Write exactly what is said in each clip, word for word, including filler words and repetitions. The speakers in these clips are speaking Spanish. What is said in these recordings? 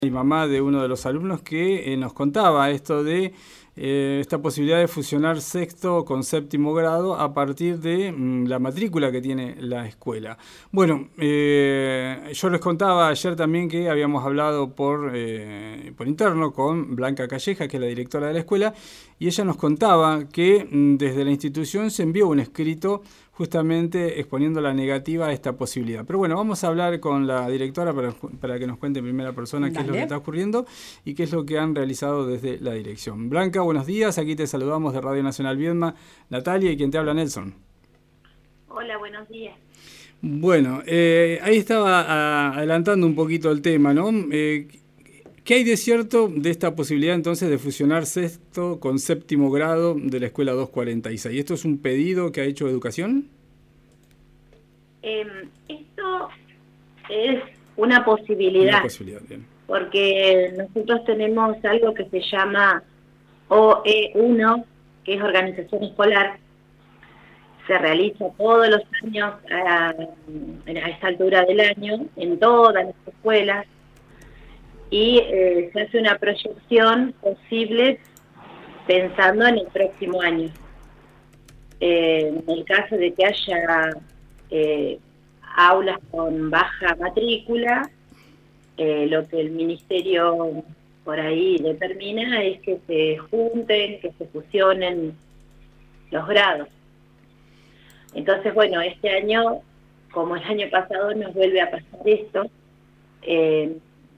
Y mamá de uno de los alumnos que eh, nos contaba esto de eh, esta posibilidad de fusionar sexto con séptimo grado a partir de mm, la matrícula que tiene la escuela. Bueno, eh, yo les contaba ayer también que habíamos hablado por, eh, por interno con Blanca Calleja, que es la directora de la escuela, y ella nos contaba que mm, desde la institución se envió un escrito justamente exponiendo la negativa a esta posibilidad. Pero bueno, vamos a hablar con la directora para, para que nos cuente en primera persona Dale. qué es lo que está ocurriendo y qué es lo que han realizado desde la dirección. Blanca, buenos días. Aquí te saludamos de Radio Nacional Viedma, Natalia, y quien te habla, Nelson. Hola, buenos días. Bueno, eh, ahí estaba a, adelantando un poquito el tema, ¿no? Eh, ¿Qué hay de cierto de esta posibilidad entonces de fusionar sexto con séptimo grado de la escuela doscientos cuarenta y seis? ¿Esto es un pedido que ha hecho Educación? Eh, esto es una posibilidad, una posibilidad bien. Porque nosotros tenemos algo que se llama O E uno, que es organización escolar. Se realiza todos los años a, a esta altura del año en todas las escuelas. Y eh, se hace una proyección posible pensando en el próximo año. Eh, en el caso de que haya eh, aulas con baja matrícula, eh, lo que el ministerio por ahí determina es que se junten, que se fusionen los grados. Entonces, bueno, este año, como el año pasado, nos vuelve a pasar esto. Eh,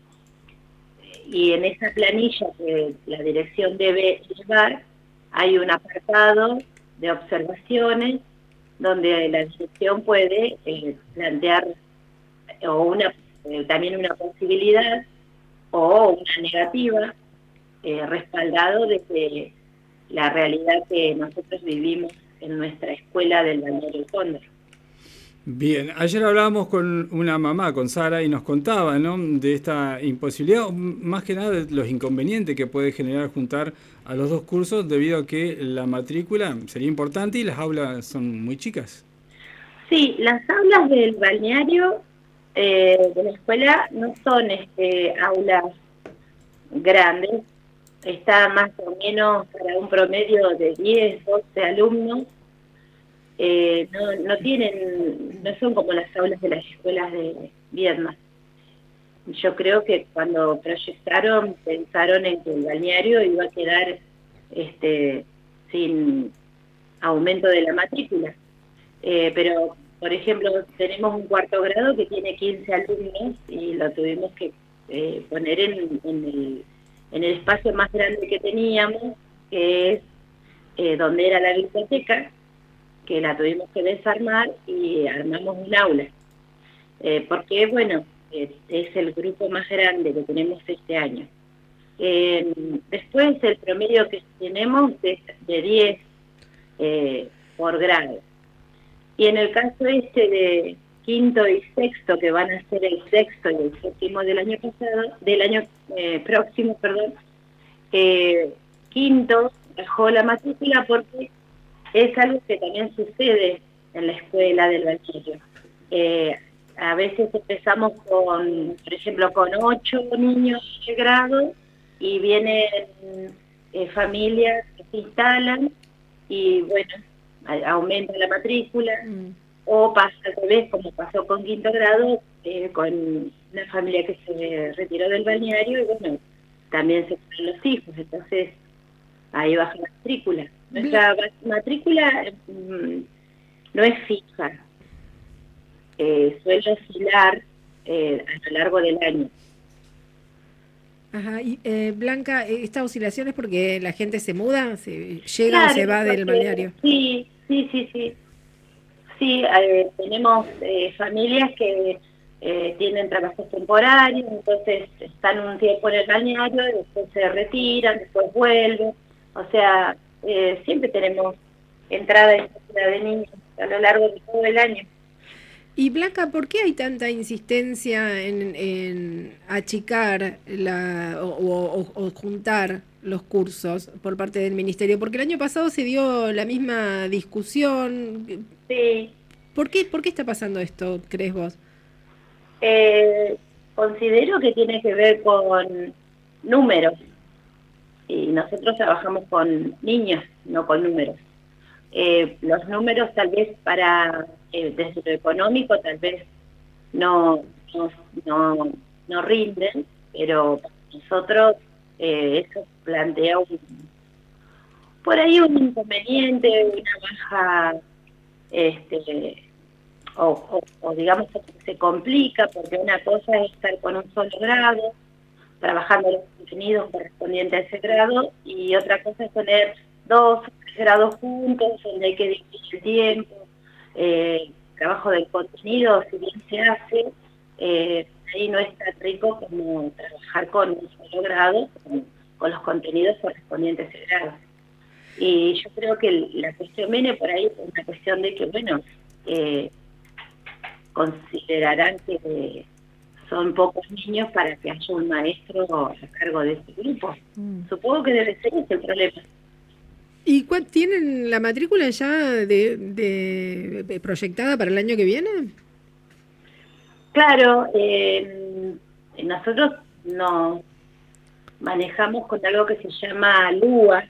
y en esa planilla que la dirección debe llevar, hay un apartado de observaciones donde la dirección puede eh, plantear o una eh, también una posibilidad o una negativa, eh, respaldado desde la realidad que nosotros vivimos en nuestra escuela del Balneario Cóndor. Bien, ayer hablábamos con una mamá, con Sara, y nos contaba, ¿no?, de esta imposibilidad, más que nada de los inconvenientes que puede generar juntar a los dos cursos debido a que la matrícula sería importante y las aulas son muy chicas. Sí, las aulas del balneario eh, de la escuela no son este, aulas grandes, está más o menos para un promedio de diez, doce alumnos. Eh, no, no tienen, no son como las aulas de las escuelas de Viedma. Yo creo que cuando proyectaron, pensaron en que el balneario iba a quedar este, sin aumento de la matrícula. Eh, pero, por ejemplo, tenemos un cuarto grado que tiene quince alumnos y lo tuvimos que eh, poner en, en, el, en el espacio más grande que teníamos, que es eh, donde era la biblioteca, que la tuvimos que desarmar y armamos un aula. Eh, porque, bueno, eh, es el grupo más grande que tenemos este año. Eh, después el promedio que tenemos es de diez eh, por grado. Y en el caso este de quinto y sexto, que van a ser el sexto y el séptimo del año pasado, del año eh, próximo, perdón, eh, quinto bajó la matrícula porque es algo que también sucede en la escuela del balneario. Eh, a veces empezamos con, por ejemplo, con ocho niños de grado y vienen eh, familias que se instalan y, bueno, aumenta la matrícula, mm. o pasa al revés, como pasó con quinto grado, eh, con una familia que se retiró del balneario y, bueno, también se fueron los hijos, entonces ahí baja la matrícula. Nuestra matrícula mmm, no es fija, eh, suele oscilar eh, a lo largo del año. Ajá, y eh, Blanca, ¿esta oscilación es porque la gente se muda, se llega claro, o se va del balneario? Sí, sí, sí, sí. Sí, eh, tenemos eh, familias que eh, tienen trabajos temporarios, entonces están un tiempo en el balneario, después se retiran, después vuelven. O sea, eh, siempre tenemos entrada y salida de niños a lo largo de todo el año. Y Blanca, ¿por qué hay tanta insistencia en, en achicar la, o, o, o juntar los cursos por parte del ministerio? Porque el año pasado se dio la misma discusión. Sí. ¿Por qué, por qué está pasando esto, crees vos? Eh, considero que tiene que ver con números, y nosotros trabajamos con niños, no con números. Eh, los números tal vez para, eh, desde lo económico, tal vez no, no, no, no rinden, pero para nosotros eh, eso plantea un, por ahí un inconveniente, una baja, este, o, o, o digamos que se complica, porque una cosa es estar con un solo grado, trabajando los contenidos correspondientes a ese grado, y otra cosa es tener dos grados juntos, donde hay que dividir el tiempo, eh, trabajo del contenido, si bien se hace, eh, ahí no es tan rico como trabajar con un solo grado, con, con los contenidos correspondientes a ese grado. Y yo creo que la cuestión viene por ahí, por una cuestión de que, bueno, eh, considerarán que eh, son pocos niños para que haya un maestro a cargo de este grupo. Mm. Supongo que debe ser ese el problema. ¿Y cuál tienen la matrícula ya de, de, de proyectada para el año que viene? Claro, eh, nosotros nos manejamos con algo que se llama LUA.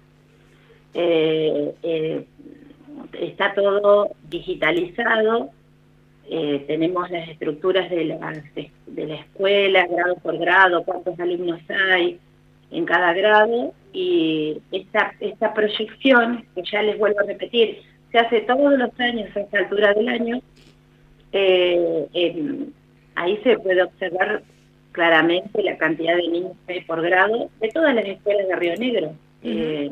Eh, eh, está todo digitalizado. Eh, tenemos las estructuras de la, de la escuela, grado por grado, cuántos alumnos hay en cada grado, y esta, esta proyección, que ya les vuelvo a repetir, se hace todos los años a esta altura del año. Eh, eh, ahí se puede observar claramente la cantidad de niños que hay por grado de todas las escuelas de Río Negro. Uh-huh. eh,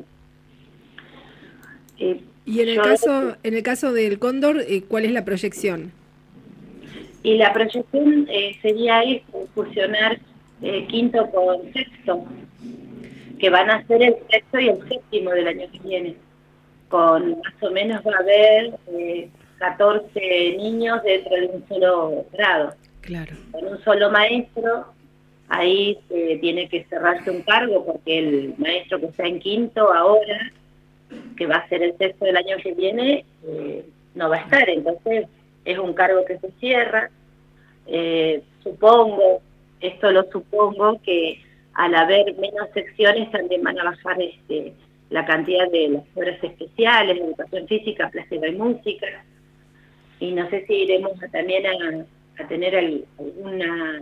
eh, y en el caso en el caso del Cóndor, eh, ¿cuál es la proyección? Y la proyección eh, sería ir fusionar eh, quinto con sexto, que van a ser el sexto y el séptimo del año que viene. Con más o menos va a haber eh, catorce niños dentro de un solo grado. Claro. Con un solo maestro, ahí eh, tiene que cerrarse un cargo, porque el maestro que está en quinto ahora, que va a ser el sexto del año que viene, eh, no va a estar. Entonces es un cargo que se cierra. Eh, supongo, esto lo supongo, que al haber menos secciones también van a bajar este, la cantidad de las horas especiales, educación física, plástica y música. Y no sé si iremos a, también a, a tener el, alguna,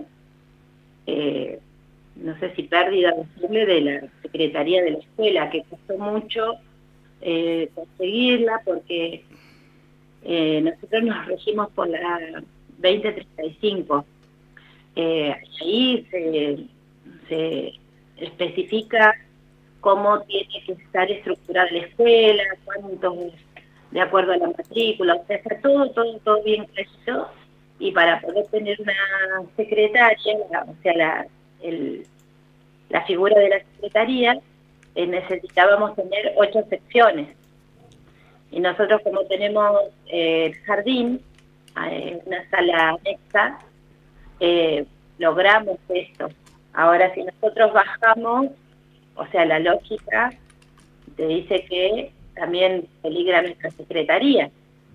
eh, no sé si pérdida posible de la secretaría de la escuela, que costó mucho eh, conseguirla, porque eh, nosotros nos regimos por la veinte treinta y cinco. Eh, ahí se, se especifica cómo tiene que estar estructurada la escuela, cuántos de acuerdo a la matrícula, o sea, está todo, todo, todo bien clarito, y para poder tener una secretaria, la, o sea, la, el, la figura de la secretaría, eh, necesitábamos tener ocho secciones. Y nosotros, como tenemos eh, el jardín, eh, una sala anexa, eh, logramos esto. Ahora, si nosotros bajamos, o sea, la lógica te dice que también peligra nuestra secretaría.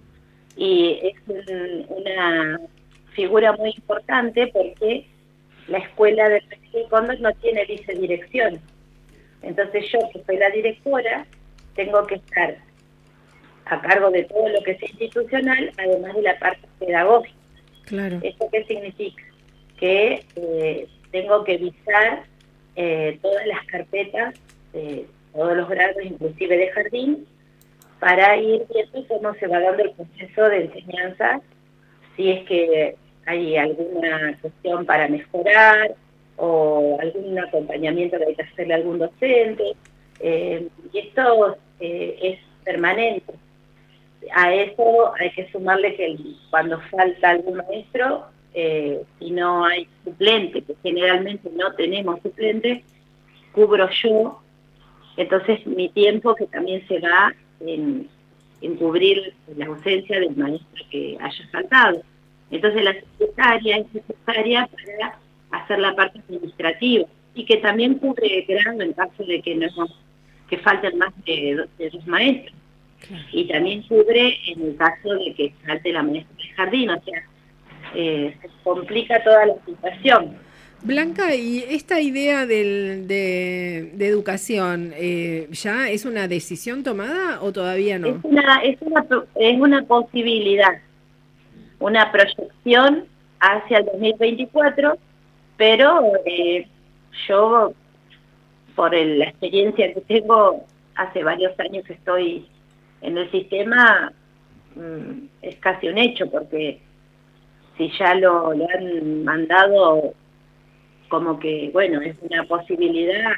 Y es un, una figura muy importante, porque la escuela de Cóndor no tiene vicedirección. Entonces yo, que soy la directora, tengo que estar a cargo de todo lo que es institucional, además de la parte pedagógica. Claro. ¿Esto qué significa? Que eh, tengo que visar eh, todas las carpetas de todos los grados, inclusive de jardín, para ir viendo cómo se va dando el proceso de enseñanza, si es que hay alguna cuestión para mejorar o algún acompañamiento que hay que hacerle a algún docente. Eh, y esto eh, es permanente. A eso hay que sumarle que el, cuando falta algún maestro, eh, si no hay suplente, que generalmente no tenemos suplente, cubro yo. Entonces mi tiempo que también se va en, en cubrir la ausencia del maestro que haya faltado. Entonces la secretaria es necesaria para hacer la parte administrativa, y que también cubre grado en caso de que no que falten más de, de dos maestros. Claro. Y también cubre en el caso de que falte la maestra de jardín. O sea, eh, se complica toda la situación. Blanca, ¿y esta idea del, de, de educación eh, ya es una decisión tomada o todavía Es no? una, es una, es una posibilidad, una proyección hacia el dos mil veinticuatro, pero eh, yo, por el- la experiencia que tengo, hace varios años que estoy en el sistema, mm, es casi un hecho, porque si ya lo, lo han mandado como que, bueno, es una posibilidad,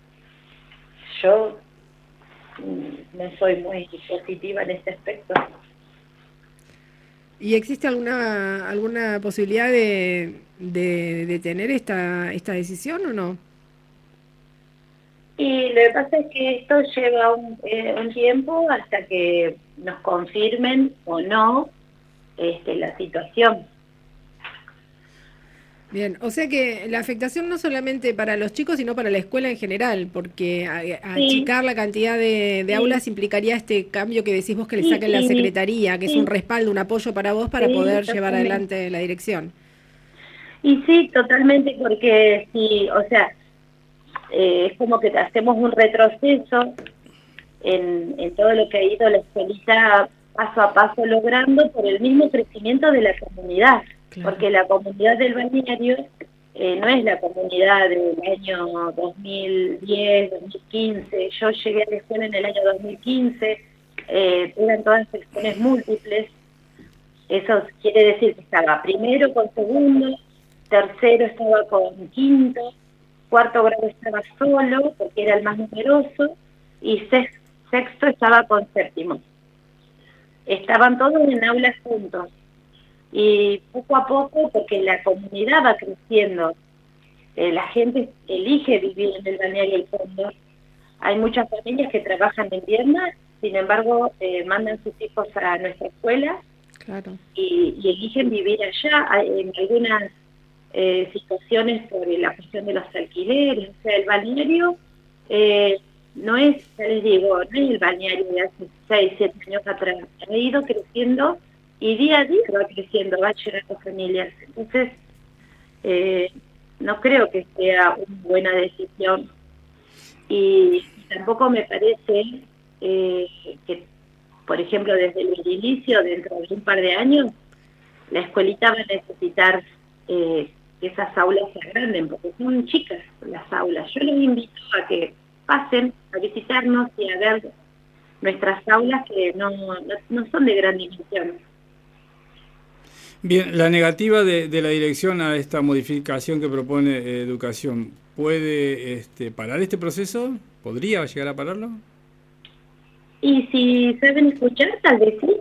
yo mm, no soy muy positiva en este aspecto. ¿Y existe alguna alguna posibilidad de, de, de tener esta, esta decisión o no? Y lo que pasa es que esto lleva un, eh, un tiempo hasta que nos confirmen o no este, la situación. Bien, o sea que la afectación no solamente para los chicos, sino para la escuela en general, porque a- a Sí, achicar la cantidad de, de sí, aulas implicaría este cambio que decís vos que le sí, saquen la y, secretaría, que es un sí, respaldo, un apoyo para vos para sí, poder llevar totalmente. adelante la dirección. Y sí, totalmente, porque sí, o sea, eh, es como que hacemos un retroceso en, en todo lo que ha ido la escuelita paso a paso logrando por el mismo crecimiento de la comunidad, Claro. porque la comunidad del balneario eh, no es la comunidad del año dos mil diez, dos mil quince. Yo llegué a la escuela en el año dos mil quince, eh, eran todas secciones múltiples. Eso quiere decir que estaba primero con segundo, tercero estaba con quinto, cuarto grado estaba solo, porque era el más numeroso, y sex- sexto estaba con séptimo. Estaban todos en aulas juntos. Y poco a poco, porque la comunidad va creciendo, eh, la gente elige vivir en el balneario El Cóndor. Hay muchas familias que trabajan en invierno, sin embargo, eh, mandan sus hijos a nuestra escuela Claro. y, y eligen vivir allá. Hay- en algunas eh, situaciones por la cuestión de los alquileres, o sea, el balneario eh, no es, ya les digo, no es el balneario de hace seis, siete años atrás, ha ido creciendo y día a día va creciendo, va llegando familias. Entonces, eh, no creo que sea una buena decisión y tampoco me parece eh, que, por ejemplo, desde el inicio, dentro de un par de años, la escuelita va a necesitar eh, que esas aulas se agranden, porque son chicas las aulas. Yo los invito a que pasen a visitarnos y a ver nuestras aulas que no, no, no son de gran dimensión. Bien, la negativa de, de la dirección a esta modificación que propone eh, Educación, ¿puede este, parar este proceso? ¿Podría llegar a pararlo? Y si saben escuchar, tal vez sí.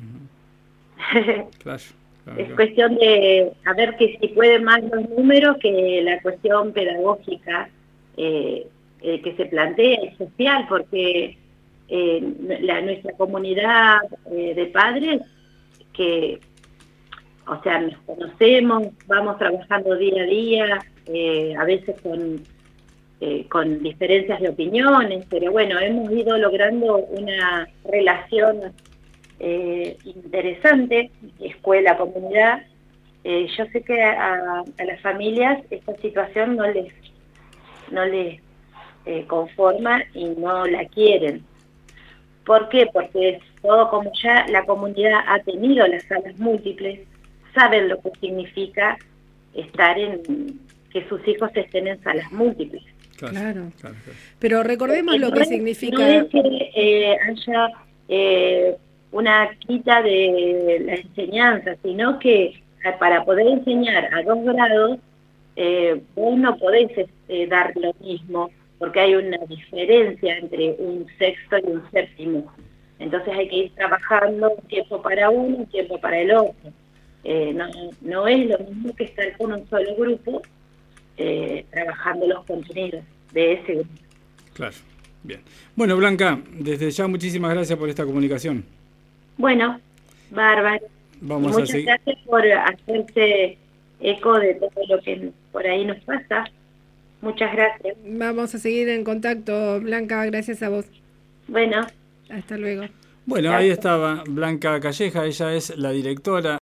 Claro, claro, Es claro. cuestión de a ver que si pueden más los números que la cuestión pedagógica eh, eh, que se plantea y social, porque eh, la, nuestra comunidad eh, de padres, que, o sea, nos conocemos, vamos trabajando día a día, eh, a veces con, eh, con diferencias de opiniones, pero bueno, hemos ido logrando una relación Eh, interesante, escuela-comunidad. Eh, yo sé que a, a las familias esta situación no les, no les eh, conforma y no la quieren. ¿Por qué? Porque todo como ya la comunidad ha tenido las salas múltiples, saben lo que significa estar en, que sus hijos estén en salas múltiples. Claro, Claro. claro, claro. Pero recordemos Porque lo no que es, no significa. es que eh, haya eh, una quita de la enseñanza, sino que eh, para poder enseñar a dos grados, eh, vos no podés eh, dar lo mismo, porque hay una diferencia entre un sexto y un séptimo. Entonces hay que ir trabajando un tiempo para uno, un tiempo para el otro. Eh, no, no es lo mismo que estar con un solo grupo eh, trabajando los contenidos de ese grupo. Claro, bien. Bueno, Blanca, desde ya muchísimas gracias por esta comunicación. Bueno, bárbaro. Y Vamos a muchas seguir. gracias por hacerse eco de todo lo que por ahí nos pasa. Muchas gracias. Vamos a seguir en contacto, Blanca, gracias a vos. Bueno, Hasta luego. Bueno, chao. ahí estaba Blanca Calleja, ella es la directora